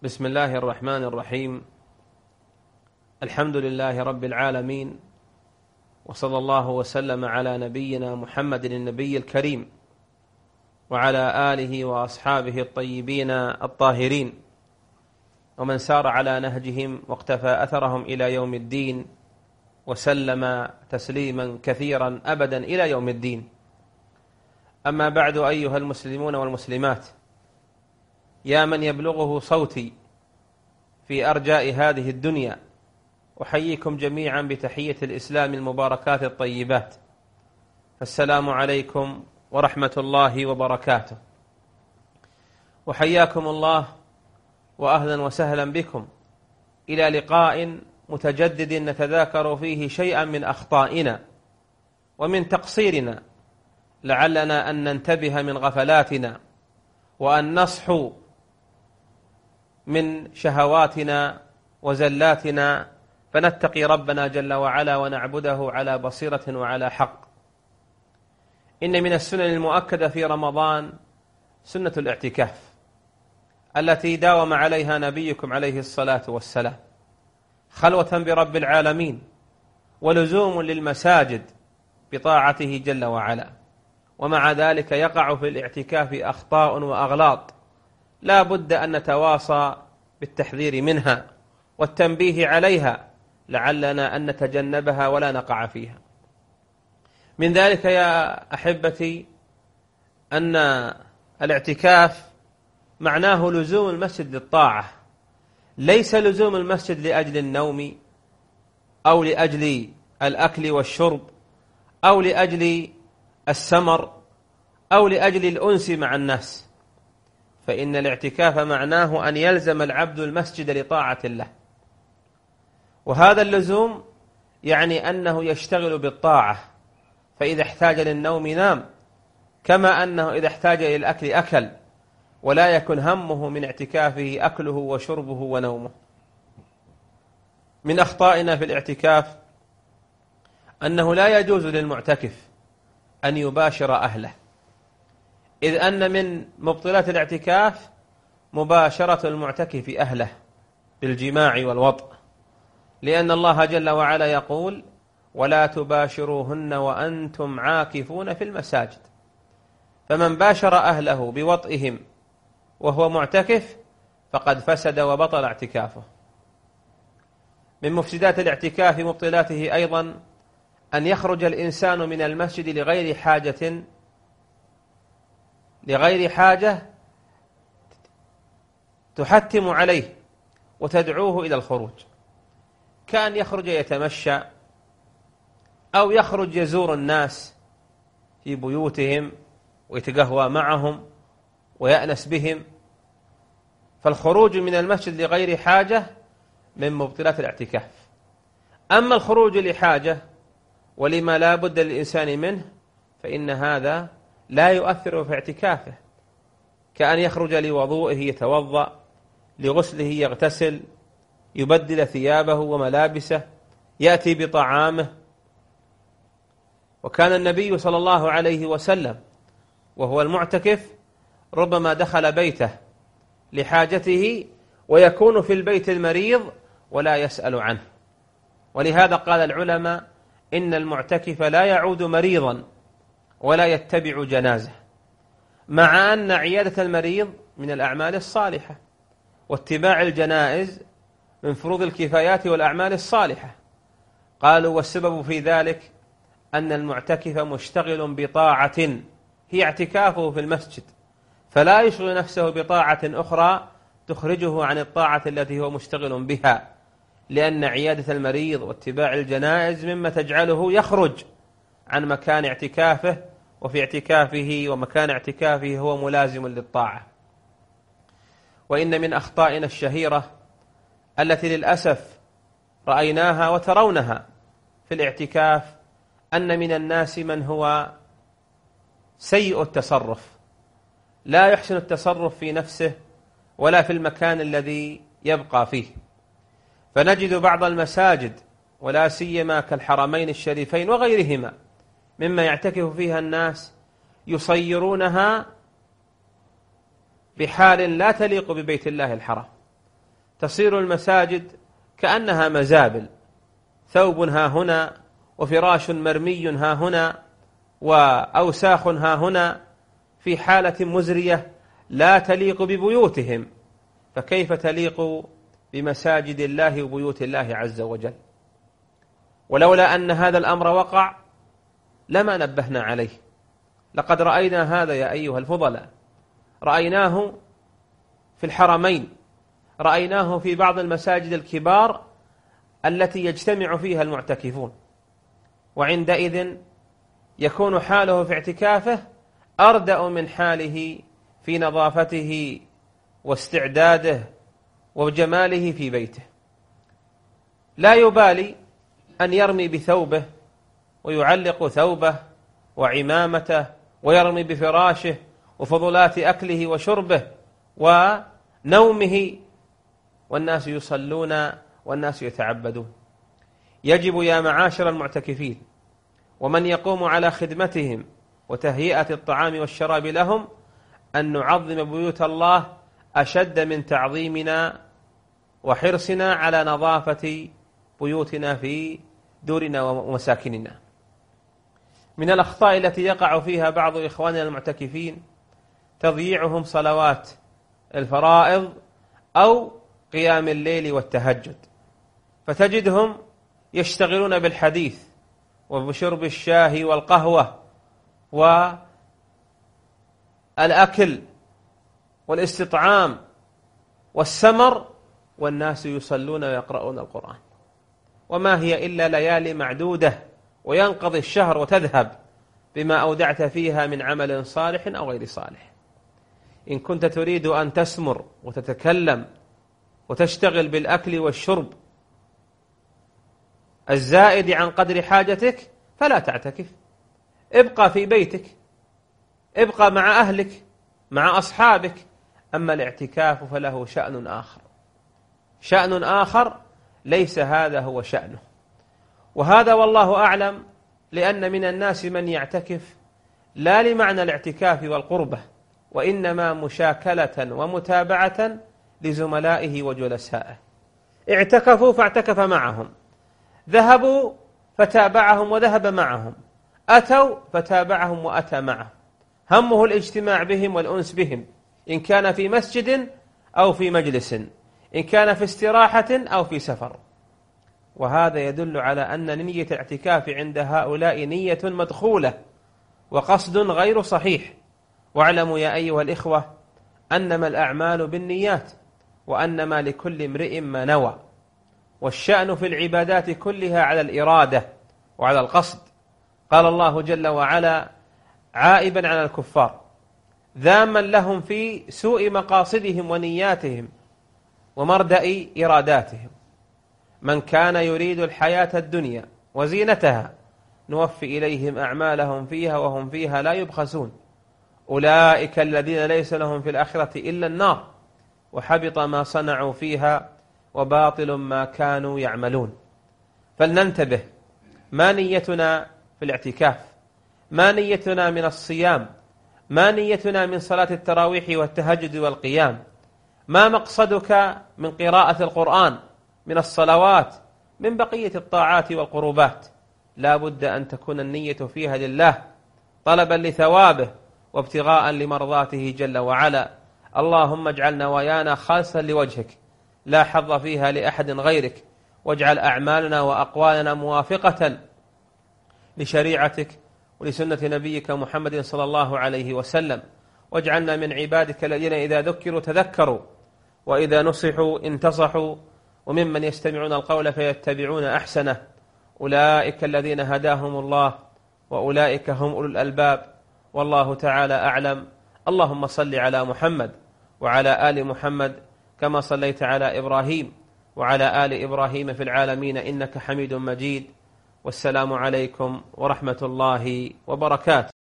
بسم الله الرحمن الرحيم. الحمد لله رب العالمين، وصلى الله وسلم على نبينا محمد النبي الكريم وعلى آله وأصحابه الطيبين الطاهرين ومن سار على نهجهم واقتفى أثرهم إلى يوم الدين وسلم تسليما كثيرا أبدا إلى يوم الدين. أما بعد، أيها المسلمون والمسلمات، يا من يبلغه صوتي في أرجاء هذه الدنيا، أحييكم جميعا بتحية الإسلام المباركات الطيبات، السلام عليكم ورحمة الله وبركاته. وحياكم الله وأهلا وسهلا بكم إلى لقاء متجدد نتذاكر فيه شيئا من أخطائنا ومن تقصيرنا، لعلنا أن ننتبه من غفلاتنا وأن نصحو من شهواتنا وزلاتنا، فنتقي ربنا جل وعلا ونعبده على بصيرة وعلى حق. إن من السنن المؤكدة في رمضان سنة الاعتكاف التي داوم عليها نبيكم عليه الصلاة والسلام، خلوة برب العالمين ولزوم للمساجد بطاعته جل وعلا. ومع ذلك يقع في الاعتكاف أخطاء وأغلاط لا بد أن نتواصى بالتحذير منها والتنبيه عليها، لعلنا أن نتجنبها ولا نقع فيها. من ذلك يا أحبتي أن الاعتكاف معناه لزوم المسجد للطاعة، ليس لزوم المسجد لأجل النوم أو لأجل الأكل والشرب أو لأجل السمر أو لأجل الأنس مع الناس، فإن الاعتكاف معناه أن يلزم العبد المسجد لطاعة الله، وهذا اللزوم يعني أنه يشتغل بالطاعة، فإذا احتاج للنوم نام، كما أنه إذا احتاج إلى الأكل أكل، ولا يكن همه من اعتكافه أكله وشربه ونومه. من أخطائنا في الاعتكاف أنه لا يجوز للمعتكف أن يباشر أهله، إذ أن من مبطلات الاعتكاف مباشرة المعتكف أهله بالجماع والوطء، لأن الله جل وعلا يقول: ولا تباشروهن وأنتم عاكفون في المساجد. فمن باشر أهله بوطئهم وهو معتكف فقد فسد وبطل اعتكافه. من مفسدات الاعتكاف مبطلاته أيضا أن يخرج الإنسان من المسجد لغير حاجة تحتم عليه وتدعوه إلى الخروج، كأن يخرج يتمشى أو يخرج يزور الناس في بيوتهم ويتقهوى معهم ويأنس بهم. فالخروج من المسجد لغير حاجة من مبطلات الاعتكاف. أما الخروج لحاجة ولما لا بد للإنسان منه فإن هذا لا يؤثر في اعتكافه، كأن يخرج لوضوئه يتوضأ، لغسله يغتسل، يبدل ثيابه وملابسه، يأتي بطعامه. وكان النبي صلى الله عليه وسلم وهو المعتكف ربما دخل بيته لحاجته ويكون في البيت المريض ولا يسأل عنه، ولهذا قال العلماء: إن المعتكف لا يعود مريضا ولا يتبع جنازة، مع أن عيادة المريض من الأعمال الصالحة، واتباع الجنائز من فروض الكفايات والأعمال الصالحة. قالوا: والسبب في ذلك أن المعتكف مشتغل بطاعة هي اعتكافه في المسجد، فلا يشغل نفسه بطاعة أخرى تخرجه عن الطاعة التي هو مشتغل بها، لأن عيادة المريض واتباع الجنائز مما تجعله يخرج عن مكان اعتكافه، وفي اعتكافه ومكان اعتكافه هو ملازم للطاعة. وإن من أخطائنا الشهيرة التي للأسف رأيناها وترونها في الاعتكاف أن من الناس من هو سيء التصرف، لا يحسن التصرف في نفسه ولا في المكان الذي يبقى فيه. فنجد بعض المساجد ولا سيما كالحرمين الشريفين وغيرهما مما يعتكف فيها الناس يصيرونها بحال لا تليق ببيت الله الحرام، تصير المساجد كأنها مزابل، ثوب ها هنا وفراش مرمي ها هنا وأوساخ ها هنا، في حالة مزرية لا تليق ببيوتهم، فكيف تليق بمساجد الله وبيوت الله عز وجل؟ ولولا أن هذا الأمر وقع لما نبهنا عليه. لقد رأينا هذا يا أيها الفضلاء، رأيناه في الحرمين، رأيناه في بعض المساجد الكبار التي يجتمع فيها المعتكفون، وعندئذ يكون حاله في اعتكافه أردأ من حاله في نظافته واستعداده وجماله في بيته. لا يبالي أن يرمي بثوبه ويعلق ثوبه وعمامته ويرمي بفراشه وفضلات أكله وشربه ونومه، والناس يصلون والناس يتعبدون. يجب يا معاشر المعتكفين ومن يقوم على خدمتهم وتهيئة الطعام والشراب لهم أن نعظم بيوت الله أشد من تعظيمنا وحرصنا على نظافة بيوتنا في دورنا ومساكننا. من الأخطاء التي يقع فيها بعض إخواننا المعتكفين تضييعهم صلوات الفرائض أو قيام الليل والتهجد، فتجدهم يشتغلون بالحديث وبشرب الشاي والقهوة والأكل والاستطعام والسمر، والناس يصلون ويقرؤون القرآن، وما هي إلا ليالي معدودة وينقضي الشهر وتذهب بما أودعت فيها من عمل صالح أو غير صالح. إن كنت تريد أن تسمر وتتكلم وتشتغل بالأكل والشرب الزائد عن قدر حاجتك فلا تعتكف، ابقى في بيتك، ابقى مع أهلك مع أصحابك. أما الاعتكاف فله شأن آخر، شأن آخر ليس هذا هو شأنه. وهذا والله أعلم لأن من الناس من يعتكف لا لمعنى الاعتكاف والقربة، وإنما مشاكلة ومتابعة لزملائه وجلسائه. اعتكفوا فاعتكف معهم، ذهبوا فتابعهم وذهب معهم، أتوا فتابعهم وأتى معهم، همه الاجتماع بهم والأنس بهم، إن كان في مسجد أو في مجلس، إن كان في استراحة أو في سفر. وهذا يدل على أن نية الاعتكاف عند هؤلاء نية مدخولة وقصد غير صحيح. واعلموا يا أيها الإخوة أنما الأعمال بالنيات، وأنما لكل امرئ ما نوى، والشأن في العبادات كلها على الإرادة وعلى القصد. قال الله جل وعلا عائبا على الكفار ذاما لهم في سوء مقاصدهم ونياتهم ومردأ إراداتهم: من كان يريد الحياة الدنيا وزينتها نوفي إليهم أعمالهم فيها وهم فيها لا يبخسون، أولئك الذين ليس لهم في الآخرة إلا النار وحبط ما صنعوا فيها وباطل ما كانوا يعملون. فلننتبه، ما نيتنا في الاعتكاف؟ ما نيتنا من الصيام؟ ما نيتنا من صلاة التراويح والتهجد والقيام؟ ما مقصدك من قراءة القرآن، من الصلوات، من بقية الطاعات والقربات؟ لا بد أن تكون النية فيها لله، طلبا لثوابه وابتغاء لمرضاته جل وعلا. اللهم اجعل نوايانا خالصا لوجهك لا حظ فيها لأحد غيرك، واجعل أعمالنا وأقوالنا موافقة لشريعتك ولسنة نبيك محمد صلى الله عليه وسلم، واجعلنا من عبادك الذين إذا ذكروا تذكروا وإذا نصحوا انتصحوا، وممن يستمعون القول فيتبعون أحسنه. أولئك الذين هداهم الله وأولئك هم أولو الألباب، والله تعالى أعلم. اللهم صل على محمد وعلى آل محمد كما صليت على إبراهيم وعلى آل إبراهيم في العالمين إنك حميد مجيد. والسلام عليكم ورحمة الله وبركاته.